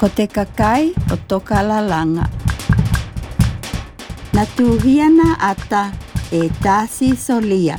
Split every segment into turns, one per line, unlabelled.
Ko te kakai o toka lalanga. Na tuhiana ata e tasi solia.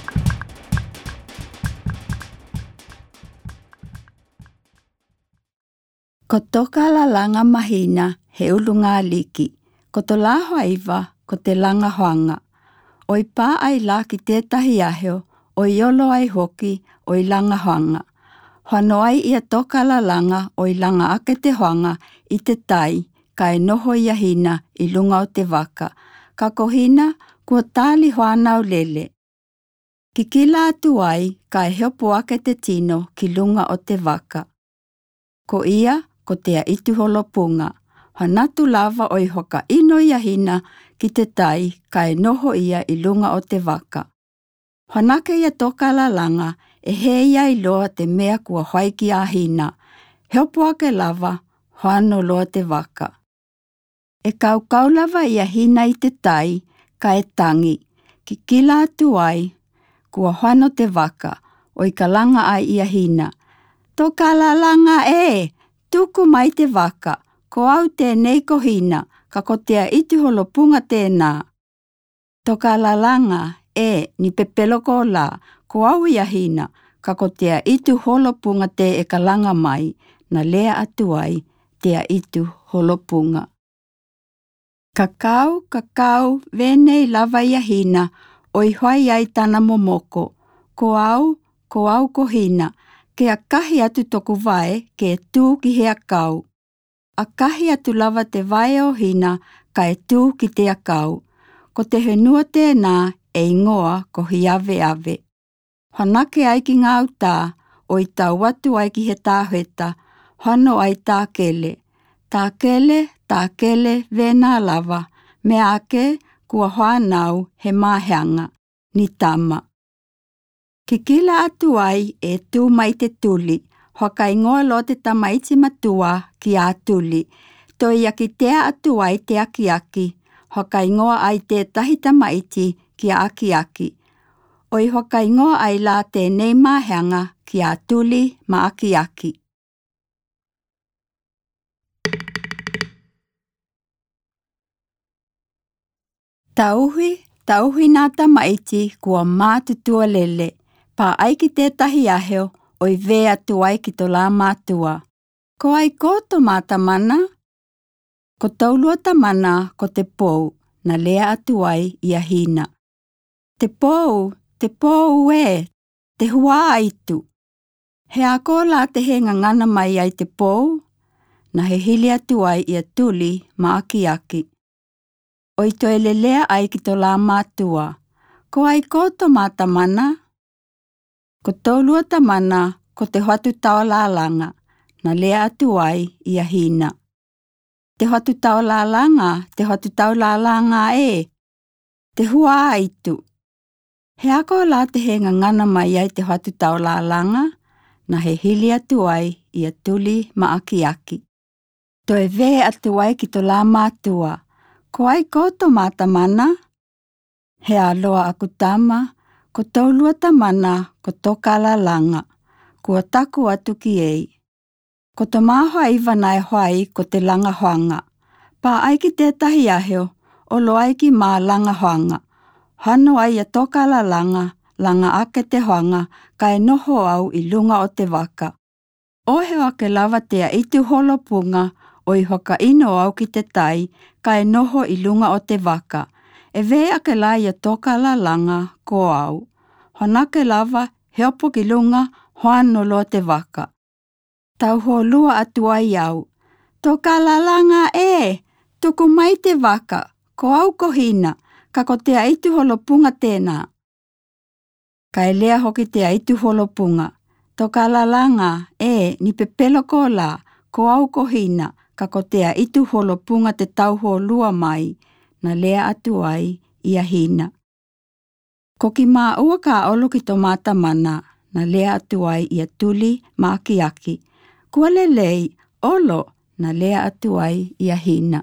Ko toka lalanga mahina he ulunga liki. Ko to la hoaiva ko te langa hoanga. Oi pā ai la ki tētahi aheo, oi olo ai hoki, oi langa hoanga. Hoano ai ia toka lalanga oi langa ake te hoanga i te tai, ka e noho ia hina i lunga o te waka. Ka kohina kua tāli hoanau lele. Ki kila atu ai, ka e heopo ake te tino ki lunga o te waka. Ko ia, ko tea itu holopunga. Hanatu lava oi hoka ino ia hina ki te tai, ka e noho ia i lunga o te waka. Hanake ia toka lalanga, e he ia i loa te mea kua hoaiki a hina. Heopo ake lava, hoano loa te waka. E kau lava ia hina i te tai, ka e tangi. Ki kila atu ai, kua hoano te waka, oi ka langa ai ia hina. Toka lalanga e, tuku mai te waka, ko au tēnei ko hina, ka ko tea itu holopunga tēnā. Toka lalanga e, ni pepelo ko la, ko au ia hina, ka ko tea itu holopunga te e ka langa mai, na lea atu ai, tea itu holopunga. Kakau, venei lava ia hina, oi hoai ai tana momoko. Ko au ko hina, ke a kahi atu toku vai, ke e tū ki hea kau. A kahi atu lava te vai o hina, ka e tū ki te akau. Ko te henua tēnā, e ingoa ko hiawe ave. Hanake ai ki ngā utā, oi tau atu ai ki he tāheta, hano ai tākele. Tākele, vena lava, me ake kua hoanau he māheanga, ni tama. Ki kila atu ai e tū mai te tuli, hoka ingoa lo te tamaiti matua ki a tuli. Toi aki tea atu ai te aki, hoka ingoa ai te tahi tamaiti ki a aki. Oi hoka ingoa ai la tēnei māheanga ki a tuli ma aki. Tauhi nā tamaiti kua mātutua lele. Pā ai ki tētahi aheo, oi vē atu ai ki to la mātua. Ko ai ko to mātamana? Ko taulua tamana ko te pou, na lea atu ai ia hina. Te pou e, te hua aitu. He ako la te he ngangana mai ai te pou, na he hili atu ai ia tuli ma aki. Oi to e lelea ai ki to la mātua. Ko ai ko to mātamana? Ko taulua tamana ko te hoatu tau lalanga, na lea atu ai ia hina. Te hoatu tau lalanga e, te hua aitu. He ako la te he ngangana mai ai te hoatu tau lalanga, na he hili atu ai ia tuli ma aki. To e vē atu ai ki to la mātua. Ko ai ko to mātamana? He aloa aku tama, ko taulua tamana ko toka lalanga, kua taku atu ki ei. Ko to māhoa iwa nai hoai ko te langa hoanga. Pā ai ki tētahi aheo, olo ai ki mā langa hoanga. Hano ai a toka lalanga, langa ake te hoanga, ka e noho au i lunga o te waka. Ohe ake lava tea itu holopunga, oi hoka ino au ki te tai, ka e noho i lunga o te waka. E vē ake la ia toka lalanga ko au. Honake lava, heopo ki lunga, hoano lo te waka. Tau ho lua atu ai au. Toka lalanga e, tuku mai te waka, ko au ko hina, ka ko tea itu holopunga tēnā. Ka e lea hoki tea itu holopunga. Toka lalanga e, ni pepelo ko la, ko au ko hina, ka ko tea itu holopunga te tau ho lua mai, na lea atu ai ia hina. Ko ki mā ua ka olo ki to mātamana, na lea atu ai ia tuli ma aki. Kua lelei, olo, na lea atu ai ia hina.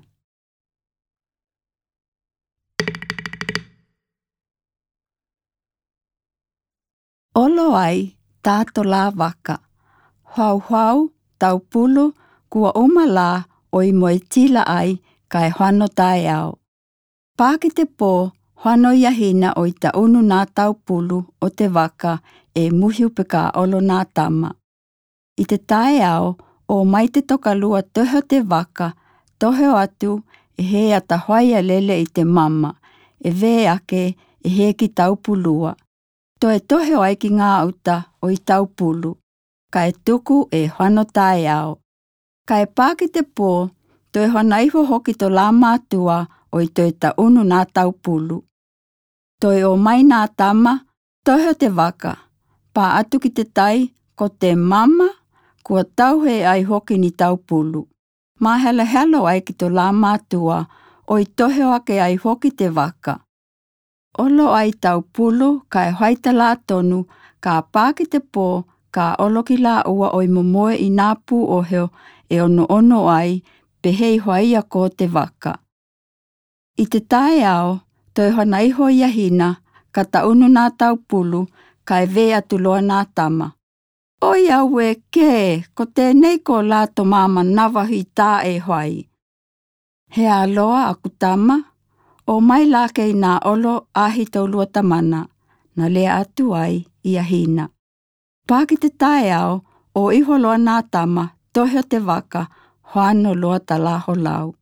Olo ai, tāto la waka. Hau, taupulu, kua umala oi moe tila ai kai whano tae au. Pāki te pō, whano iahina oi ta unu nā taupulu o te waka e muhiu pe ka olo nā tama. I te tae au, o mai te toka lua toho te waka, toho atu e he ata hoia lele i te mama, e ve ake e he ki taupulua. To e toho ai ki ngā uta o i taupulu, ka e tuku e whano tae au. Ka e pāki te pō, to e whanaiho hoki to la mātua o i to e ta unu nā taupulu. To e o mai nā tama, toho te waka, pā atu ki te tai, ko te mama, kua tauhe ai hoki ni taupulu. Mā helo ai ki to la mātua, o i toho ake ai hoki te waka. Olo ai taupulu, ka e haita la tonu, ka pāki te pō, ka olo ki la ua o i momoe i nā pū oheo e ono ai, pehei hoia ko te waka. I te tae au, to e hanaiho iahina, ka taunu nā taupulu, ka e ve atu loa nā tama. Oi au e ke, ko tēnei ko la to mama nawahi tā e hoai. He aloa aku tama, o mai la kei nā olo ahi tau lua tamana, na lea atu ai iahina. Pāki te tae au, o iho loa nā tama, toho te waka, whano loa ta laho lau.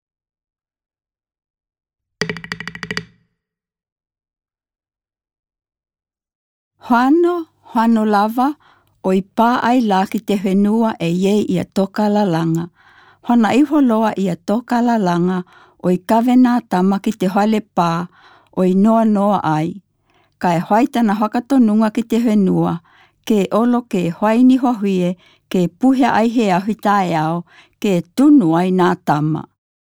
Whano lava, o i pā ai la ki te whenua e iei ia toka la langa. Hona iho loa ia toka la langa, o i kawe nā tama ki te hale pā, o i noa ai. Ka e haita na whakatonunga ki te whenua, ke olo ke haini hohie, ke puhe ai he ahi tae au, ke tunu ai nā tama.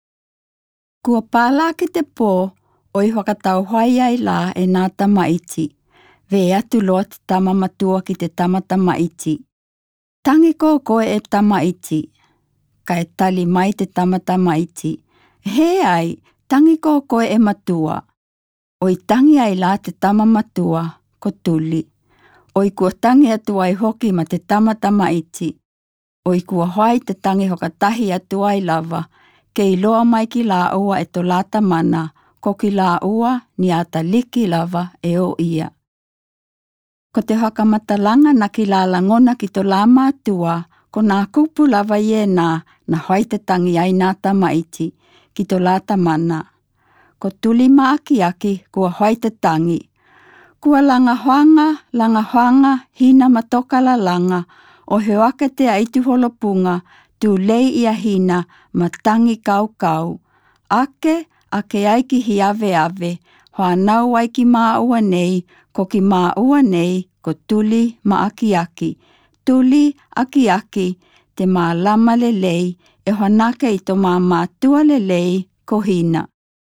Kua pāla ki te pō, o i whakatau hoi ai la e nā tama iti. Ve atu loa te tama matua ki te tama iti. Tangi koe e tama iti. Ka e tali mai te tama iti. He ai, tangi koe e matua. O i tangi ai la te tama matua, ko tuli. O i kua tangi atu ai hoki ma te tama iti. O i kua hoi te tangi hokatahi atu ai lava, ke i loa mai ki la ua e to lata mana, ko ki la ua ni ata liki lava e o ia. Ko te hakamatalanga na ki la langona ki to la mātua, ko nā kupu lava ie na hoi te tangi ai nā tama iti, ki to lata mana. Ko tuli maakiaki kua hoi te tangi. Kua langa hoanga, hina matoka la langa, o heoake te aitu holopunga, tu lei ia hina ma tangi kau. Ake ai ki hi ave, hoa nau ai ki māua nei, ko ki māua nei, ko tuli maakiaki. Tuli akiaki, te mā lama lelei, e honake i to mā mātua lelei, ko hina.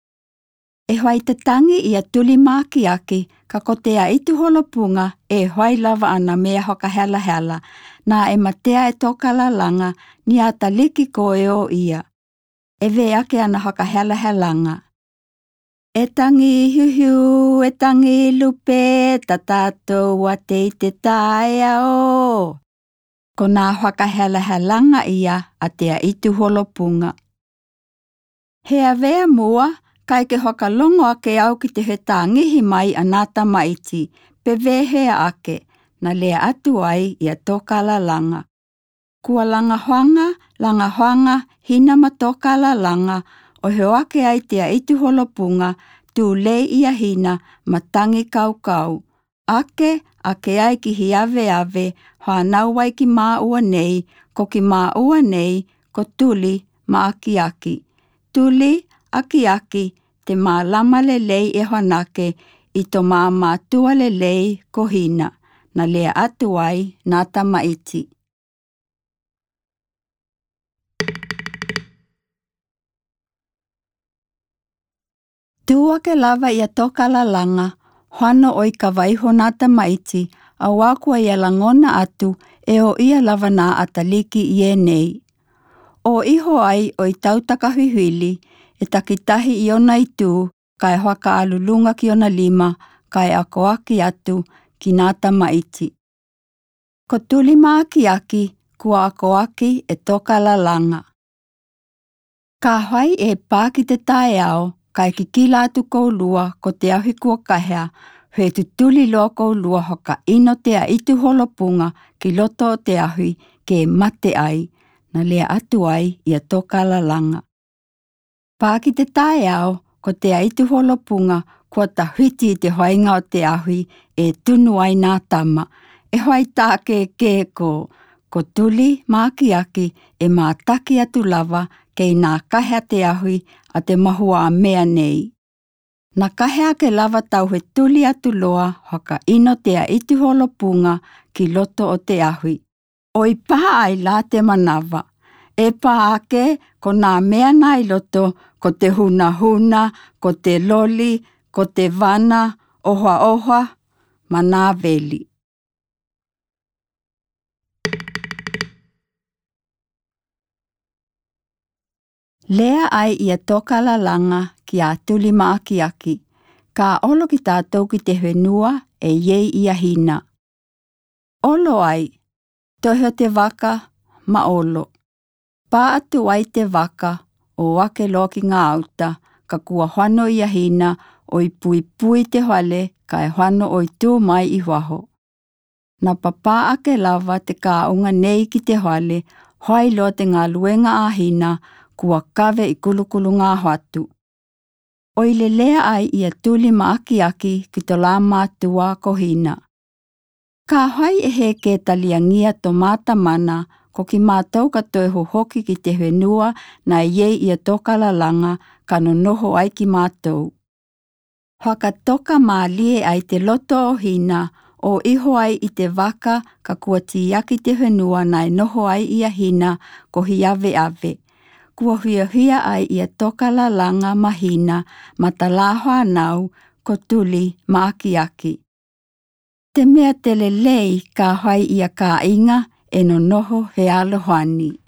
E hoi te tangi ia tuli maakiaki, ka ko te aitu holopunga, e hoi lava ana mea hoka hela, nā e matea e toka la langa, ni ata liki ko e o ia. E ve ake ana hoka helanga. E tangi hiu, e tangi lupe, ta tātou a te tae ao. Ko nā hoka helanga ia a te aitu holopunga. Hea vea mua, kai ke hoka longo ake au ki te he tāngihi mai a nā tama iti, pe vehea ake, na lea atu ai ia toka la langa. Kua langa hoanga, hina ma toka la langa, o heo ake ai te aitu holopunga, tu lei ia hina ma tangi kau. Ake ai ki hi ave, hoa nau ai ki māua nei, ko ki māua nei, ko tuli ma akiaki. Tuli, akiaki, te mā lama lelei e honake, i to mā mātua lelei ko hina, na lea atu ai nā tama iti. Tua ke lava ia toka la langa, hoano oi ka waiho nā tama iti, a wakua ia langona atu e o ia lava nā ataliki ie nei. O iho ai o i tautaka hiwili, e takitahi i ona i tū, kai hoaka alulunga ki ona 5, kai ako aki atu ki nā tama iti. Ko tuli maakiaki, kua akoaki e toka la langa. Ka hai e pāki te tae ao, kai ki kila atu kou lua ko te ahi kua kahea, he tutuli loa kou lua hoka ino te a itu holopunga ki loto o te ahi ke mate ai, na lea atu ai ia toka la langa. Pāki te tae ao, ko te a itu holopunga kua tahiti te hoainga o te ahi e tunu ai nā tama, e hoai tā ke ko tuli mākiaki e mātaki atu lava kei nā kahea te ahi a te mahua a mea nei. Nā kahea ke lava tau he tuli atu loa hoka ino te a itu holopunga ki loto o te ahi. Oi pā ai la te manawa. E pā ake ko nā mea nai loto, ko te huna huna, ko te loli, ko te wana, oha, ma nā veli. Lea ai ia toka la langa ki a tuli maakiaki. Ka olo ki tātou ki te whenua e iei ia hina. Olo ai, toheo te waka, ma olo. Pā atu ai te waka, o ake loki ngā auta, ka kua whano ia hina, oi pui te hale, ka e whano oi tū mai i waho. Na papa ake lava te ka unga nei ki te hale, hoi loa te ngā luenga a hina, kua kawe i kulukulu ngā hoatu. Oi le lea ai ia tuli maakiaki ki to la mātua ko hina. Ka hai e he ke taliangia to mata mana, ko ki mātou katoe hoki ki te whenua na iei ia toka la langa ka noho ai ki mātou. Haka toka mālie ai te loto o hina o iho ai i te waka ka kua tiaki te whenua na noho ai ia hina ko hi ave. Kua huia ai ia toka la langa mahina ma talahoa nau ko tuli maakiaki. Te mea te lelei ka hai ia ka inga e no noho he alohani.